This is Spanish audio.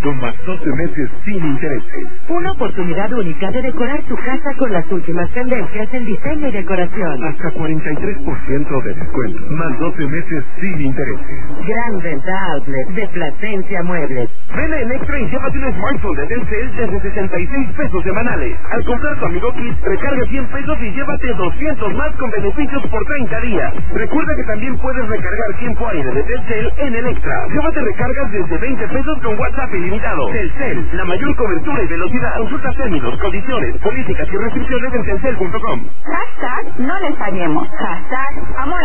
5% más 12 meses sin intereses. Una oportunidad única de decorar tu casa con las últimas tendencias en diseño y decoración. Hasta 43% de descuento, más 12 meses sin intereses. Gran Venta Outlet de Plasencia Muebles. Ven a Electra y llévate un smartphone de Telcel desde 66 pesos semanales. Al comprar tu Amigo Kit, recarga 100 pesos y llévate 200 más con beneficios por 30 días. Recuerda que también puedes recargar tiempo aire de Telcel en Electra. Llévate recargas desde 20 pesos con WhatsApp ilimitado. Telcel, la mayor cobertura y velocidad. Consulta términos, condiciones, políticas y restricciones en telcel.com. Hashtag no les fallemos. Hashtag amor